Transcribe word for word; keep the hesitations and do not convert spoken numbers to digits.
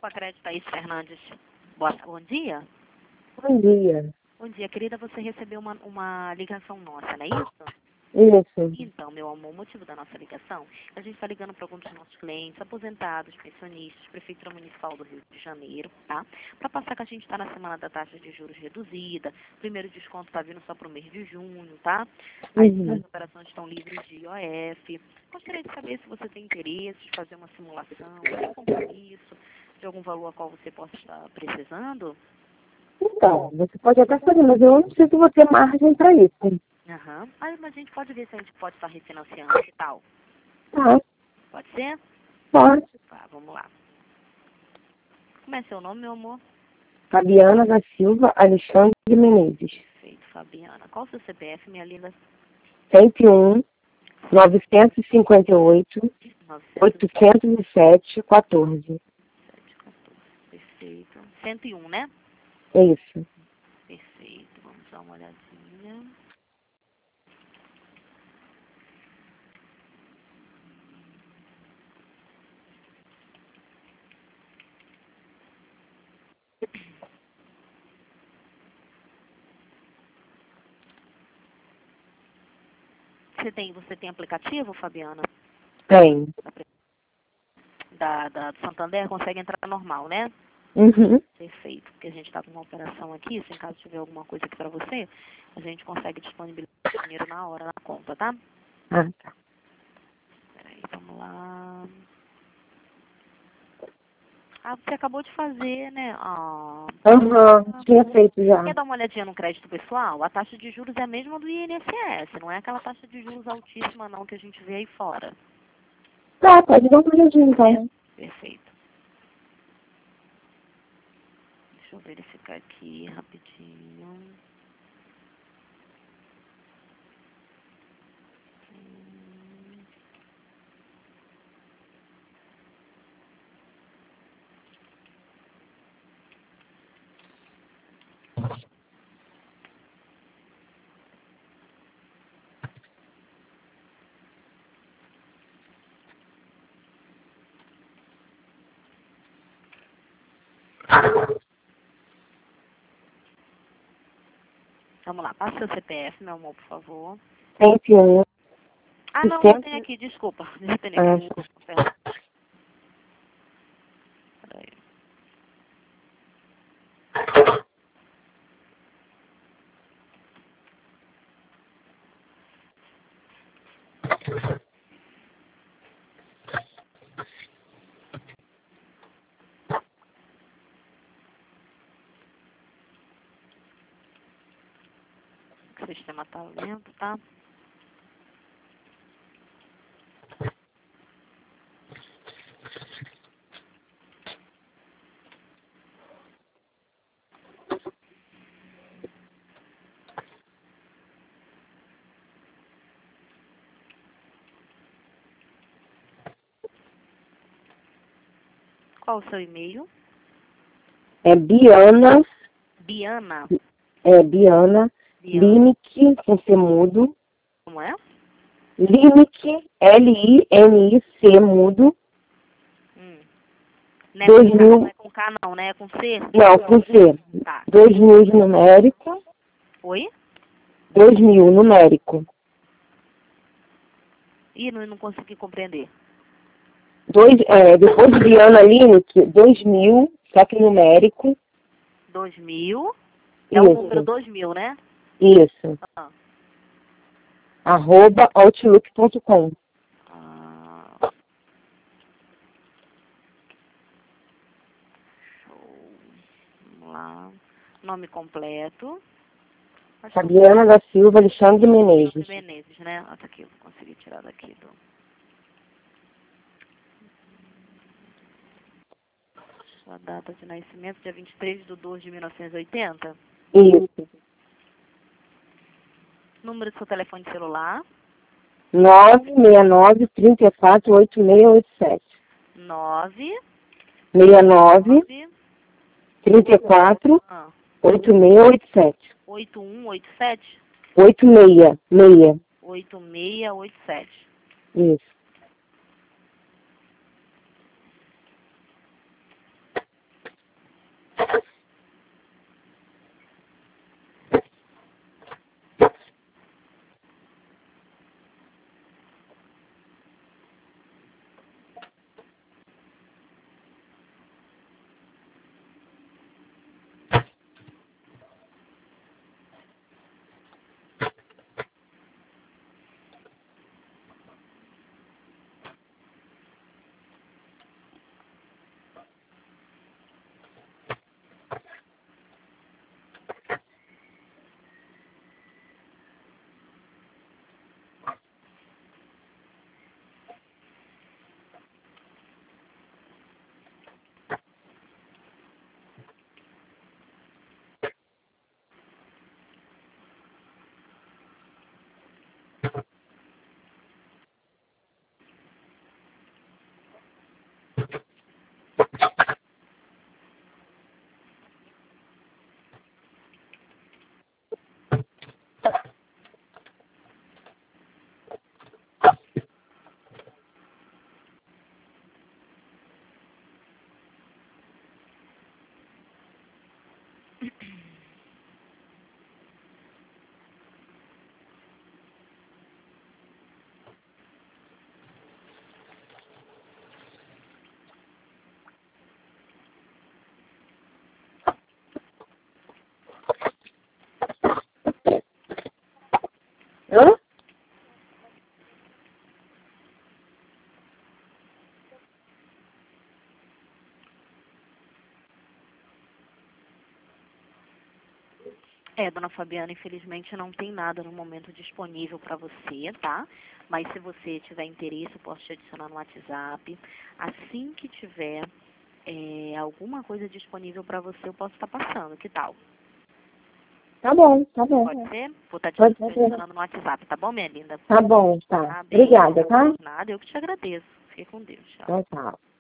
Copa Crédito Thaís Fernandes. Boa, bom dia. Bom dia. Bom dia, querida. Você recebeu uma, uma ligação nossa, não é isso? Isso. Então, meu amor, o motivo da nossa ligação, a gente está ligando para alguns dos nossos clientes, aposentados, pensionistas, Prefeitura Municipal do Rio de Janeiro, tá? Para passar que a gente está na semana da taxa de juros reduzida, o primeiro desconto está vindo só para o mês de junho, tá? As, Uhum. as operações estão livres de I O F. Gostaria de saber se você tem interesse de fazer uma simulação, sem compromisso, de algum valor a qual você possa estar precisando. Então, você pode até fazer, mas eu não sei se vou ter margem para isso. Aham. Ah, mas a gente pode ver se a gente pode estar refinanciando e tal. Tá, Pode ser? pode. Tá, vamos lá. Como é seu nome, meu amor? Fabiana da Silva Alexandre Menezes. Perfeito, Fabiana. Qual o seu C P F, minha linda? cento e um, novecentos e cinquenta e oito, oitocentos e sete, quatorze. novecentos e quatorze. Perfeito. cento e um, né? É isso. Perfeito. Vamos dar uma olhadinha. Você tem, você tem aplicativo, Fabiana? Tem. Da, da do Santander? Consegue entrar normal, né? Uhum. Perfeito. Porque a gente está com uma operação aqui, se em caso tiver alguma coisa aqui para você, a gente consegue disponibilizar o dinheiro na hora na conta, tá? Ah, tá. Peraí, vamos lá. Ah, você acabou de fazer, né? Ah, Aham, tinha feito já. quer dar uma olhadinha no crédito pessoal? A taxa de juros é a mesma do I N S S, não é aquela taxa de juros altíssima não que a gente vê aí fora. Tá, pode dar uma olhadinha então. Perfeito. Deixa eu verificar aqui rapidinho. Hum. Vamos lá, passa seu C P F, meu amor, por favor. cento e um. Ah, não, cento... não tem aqui, desculpa. Já tem Ah, aqui, desculpa, perdão. Peraí. O sistema tá lento, tá? Qual o seu e-mail? é Biana, Biana. é Biana, Biana. Linic, com C mudo. Como é? Linic, L I N I C, mudo. Hum. Não é, dois com K, mil... não é com K, não, né? É com C? Não, com C. Tá. dois mil numérico. Oi? dois mil numérico. Ih, não, não consegui compreender. Dois, é, depois de Biana Linic, dois mil, só que numérico. dois mil. É o número Isso, dois mil, né? isso. Ah. Arroba outlook ponto com. Ah. Show. Vamos lá. Nome completo. Acho que eu Fabiana da Silva Alexandre Menezes. Menezes, né? Ah, tá aqui, eu consegui tirar daqui do... Sua data de nascimento, dia vinte e três de dois de mil novecentos e oitenta. Isso. Número do seu telefone celular. nove seis nove, três quatro, oito seis oito sete. nove. seis nove, nove. três quatro, Ah. oito seis oito sete. oito um oito sete. oito seis, seis. oito seis oito sete. Isso. É, dona Fabiana, infelizmente não tem nada no momento disponível para você, tá? Mas se você tiver interesse, eu posso te adicionar no WhatsApp. Assim que tiver é, alguma coisa disponível para você, eu posso estar passando. Que tal? Tá bom, tá bom. Pode ser? Vou estar te Pode te ser. adicionando no WhatsApp, tá bom, minha linda? Tá bom, tá. Tá, beijo. Obrigada, tá? Nada, eu que te agradeço. Fique com Deus. Tchau. Tchau, tchau.